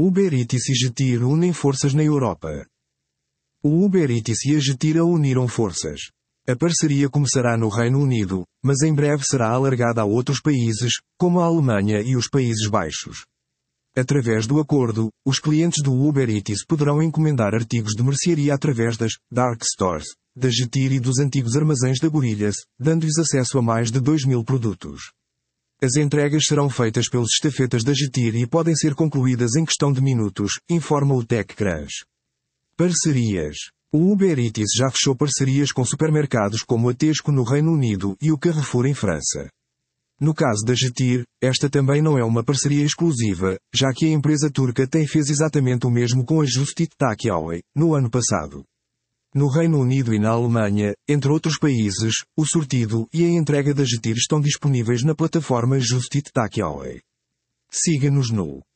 Uber Eats e Getir unem forças na Europa. O Uber Eats e a Getir uniram forças. A parceria começará no Reino Unido, mas em breve será alargada a outros países, como a Alemanha e os Países Baixos. Através do acordo, os clientes do Uber Eats poderão encomendar artigos de mercearia através das Dark Stores, da Getir e dos antigos armazéns da Gorillas, dando-lhes acesso a mais de 2.000 produtos. As entregas serão feitas pelos estafetas da Getir e podem ser concluídas em questão de minutos, informa o TechCrunch. Parcerias. O Uber Eats já fechou parcerias com supermercados como a Tesco no Reino Unido e o Carrefour em França. No caso da Getir, esta também não é uma parceria exclusiva, já que a empresa turca fez exatamente o mesmo com a Just Eat Takeaway, no ano passado. No Reino Unido e na Alemanha, entre outros países, o sortido e a entrega da Getir estão disponíveis na plataforma Just Eat Takeaway. Siga-nos no